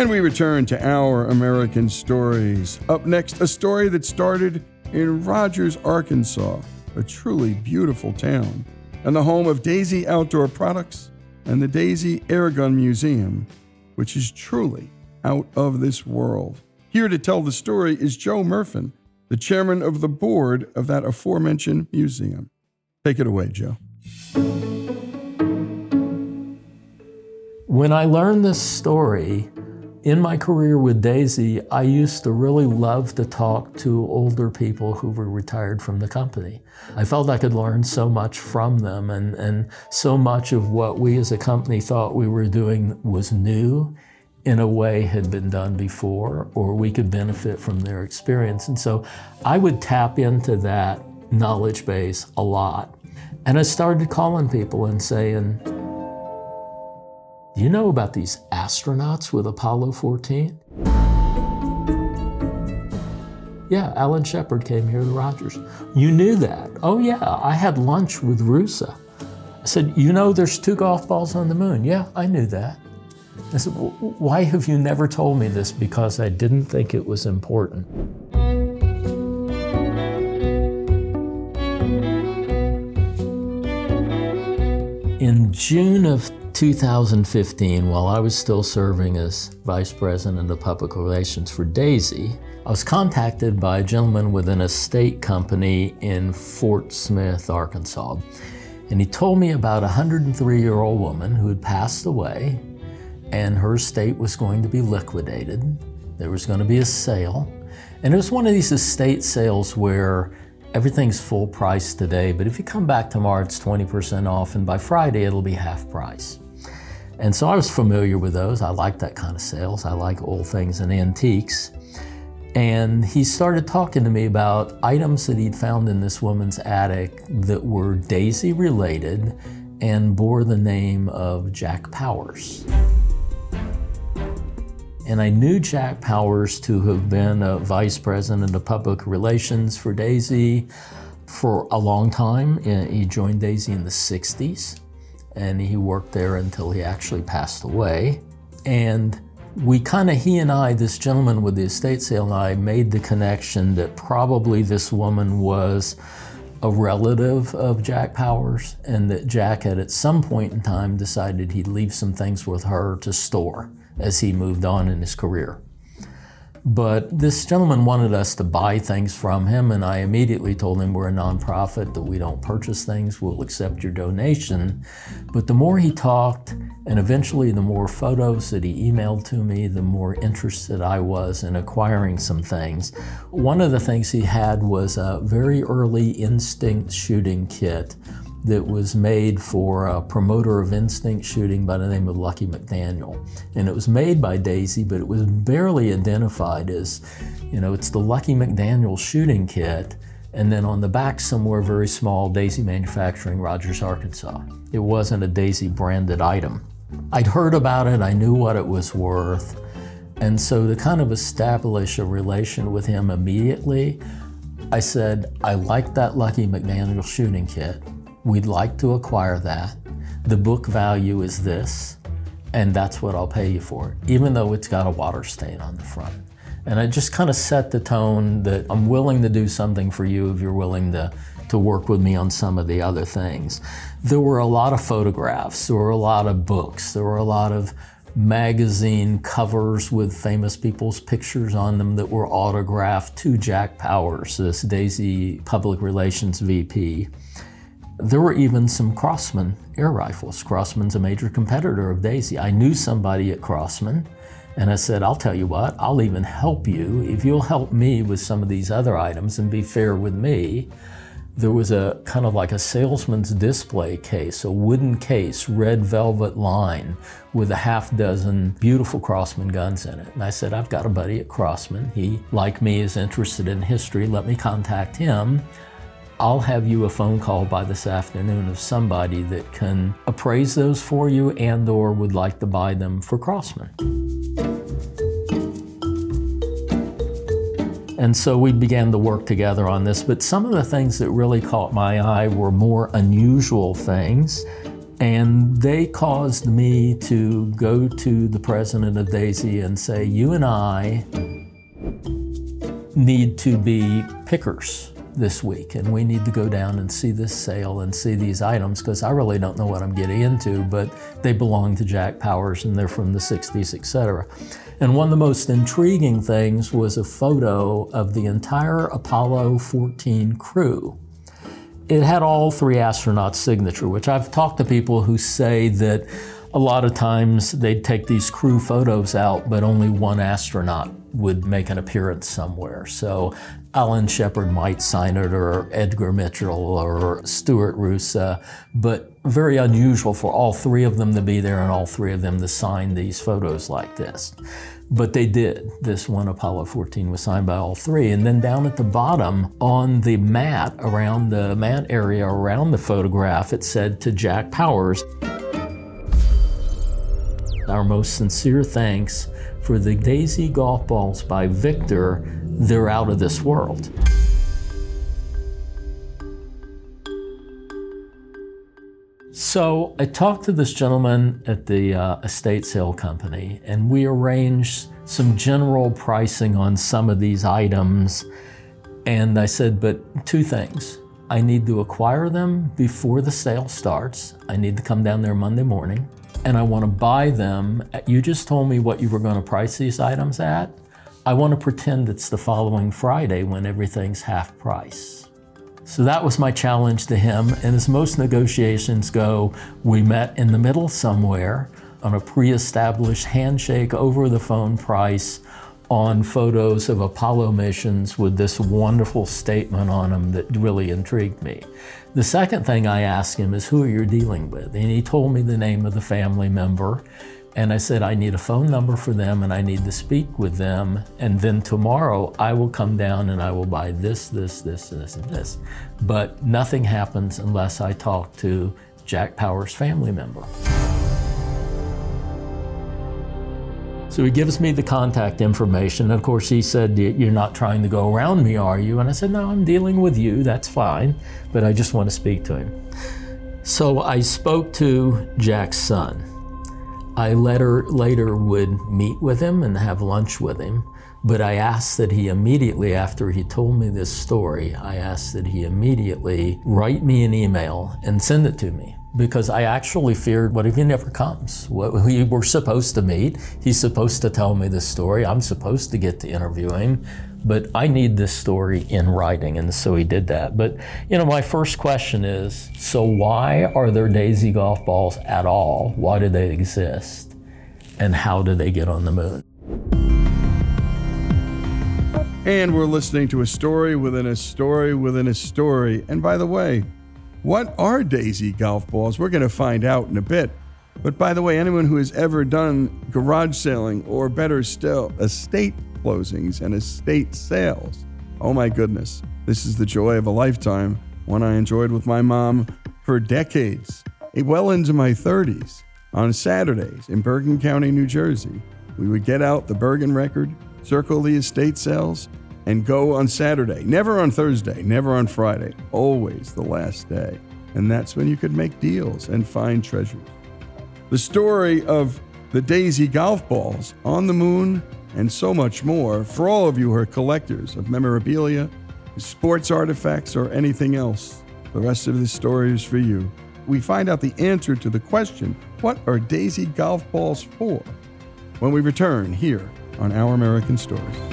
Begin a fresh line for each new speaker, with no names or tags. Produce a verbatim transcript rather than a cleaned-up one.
And we return to Our American Stories. Up next, a story that started in Rogers, Arkansas, a truly beautiful town, and the home of Daisy Outdoor Products and the Daisy Airgun Museum, which is truly out of this world. Here to tell the story is Joe Murfin, the chairman of the board of that aforementioned museum. Take it away, Joe.
When I learned this story, in my career with Daisy, I used to really love to talk to older people who were retired from the company. I felt I could learn so much from them, and, and so much of what we as a company thought we were doing was new, in a way had been done before, or we could benefit from their experience. And so I would tap into that knowledge base a lot. And I started calling people and saying, do you know about these astronauts with Apollo fourteen? Yeah, Alan Shepard came here to Rogers. You knew that? Oh yeah, I had lunch with Rusa. I said, you know there's two golf balls on the moon? Yeah, I knew that. I said, well, why have you never told me this? Because I didn't think it was important. In June of two thousand fifteen, while I was still serving as Vice President of Public Relations for Daisy, I was contacted by a gentleman with an estate company in Fort Smith, Arkansas. And he told me about a one hundred three-year-old woman who had passed away, and her estate was going to be liquidated. There was going to be a sale. And it was one of these estate sales where everything's full price today, but if you come back tomorrow, it's twenty percent off, and by Friday, it'll be half price. And so I was familiar with those. I like that kind of sales. I like old things and antiques. And he started talking to me about items that he'd found in this woman's attic that were Daisy related and bore the name of Jack Powers. And I knew Jack Powers to have been a vice president of public relations for Daisy for a long time. He joined Daisy in the sixties, and he worked there until he actually passed away. And we kind of, he and I, this gentleman with the estate sale and I, made the connection that probably this woman was a relative of Jack Powers, and that Jack had at some point in time decided he'd leave some things with her to store as he moved on in his career. But this gentleman wanted us to buy things from him, and I immediately told him we're a nonprofit, that we don't purchase things, we'll accept your donation. But the more he talked, and eventually the more photos that he emailed to me, the more interested I was in acquiring some things. One of the things he had was a very early instinct shooting kit that was made for a promoter of instinct shooting by the name of Lucky McDaniel. And it was made by Daisy, but it was barely identified as, you know, it's the Lucky McDaniel shooting kit, and then on the back somewhere very small, Daisy Manufacturing, Rogers, Arkansas. It wasn't a Daisy branded item. I'd heard about it, I knew what it was worth, and so to kind of establish a relation with him immediately, I said, I like that Lucky McDaniel shooting kit. We'd like to acquire that. The book value is this, and that's what I'll pay you for it, even though it's got a water stain on the front. And I just kind of set the tone that I'm willing to do something for you if you're willing to, to work with me on some of the other things. There were a lot of photographs, there were a lot of books, there were a lot of magazine covers with famous people's pictures on them that were autographed to Jack Powers, this Daisy Public Relations V P. There were even some Crosman air rifles. Crosman's a major competitor of Daisy. I knew somebody at Crosman, and I said, I'll tell you what, I'll even help you if you'll help me with some of these other items and be fair with me. There was a kind of like a salesman's display case, a wooden case, red velvet line with a half dozen beautiful Crosman guns in it. And I said, I've got a buddy at Crosman. He, like me, is interested in history. Let me contact him. I'll have you a phone call by this afternoon of somebody that can appraise those for you and or would like to buy them for Crosman. And so we began to work together on this, but some of the things that really caught my eye were more unusual things. And they caused me to go to the president of Daisy and say, you and I need to be pickers this week, and we need to go down and see this sale and see these items, because I really don't know what I'm getting into, but they belong to Jack Powers and they're from the sixties, et cetera. And one of the most intriguing things was a photo of the entire Apollo fourteen crew. It had all three astronauts' signature, which I've talked to people who say that a lot of times they'd take these crew photos out, but only one astronaut would make an appearance somewhere. So Alan Shepard might sign it, or Edgar Mitchell, or Stuart Roosa, but very unusual for all three of them to be there and all three of them to sign these photos like this. But they did. This one Apollo fourteen was signed by all three. And then down at the bottom on the mat, around the mat area around the photograph, it said, to Jack Powers, our most sincere thanks for the Daisy golf balls by Victor. They're out of this world. So I talked to this gentleman at the uh, estate sale company, and we arranged some general pricing on some of these items. And I said, but two things. I need to acquire them before the sale starts. I need to come down there Monday morning, and I want to buy them. You just told me what you were going to price these items at. I want to pretend it's the following Friday when everything's half price. So that was my challenge to him. And as most negotiations go, we met in the middle somewhere on a pre-established handshake over the phone price on photos of Apollo missions with this wonderful statement on them that really intrigued me. The second thing I asked him is, who are you dealing with? And he told me the name of the family member. And I said, I need a phone number for them and I need to speak with them. And then tomorrow I will come down and I will buy this, this, this, this, and this. But nothing happens unless I talk to Jack Powers' family member. So he gives me the contact information. Of course, he said, you're not trying to go around me, are you? And I said, no, I'm dealing with you, that's fine, but I just want to speak to him. So I spoke to Jack's son. I later, later would meet with him and have lunch with him, but I asked that he immediately, after he told me this story, I asked that he immediately write me an email and send it to me, because I actually feared, what if he never comes? What, we were supposed to meet, he's supposed to tell me this story, I'm supposed to get to interview him, but I need this story in writing, and so he did that. But you know, my first question is, so why are there Daisy golf balls at all? Why do they exist? And how did they get on the moon?
And we're listening to a story within a story within a story. And by the way, what are Daisy golf balls? We're going to find out in a bit. But by the way, anyone who has ever done garage selling, or better still, estate closings and estate sales, oh my goodness, this is the joy of a lifetime, one I enjoyed with my mom for decades, well into my thirties. On Saturdays in Bergen County, New Jersey, we would get out the Bergen record, circle the estate sales, and go on Saturday. Never on Thursday, never on Friday, always the last day. And that's when you could make deals and find treasures. The story of the Daisy golf balls on the moon and so much more for all of you who are collectors of memorabilia, sports artifacts, or anything else. The rest of this story is for you. We find out the answer to the question, what are Daisy golf balls for? When we return here on Our American Stories.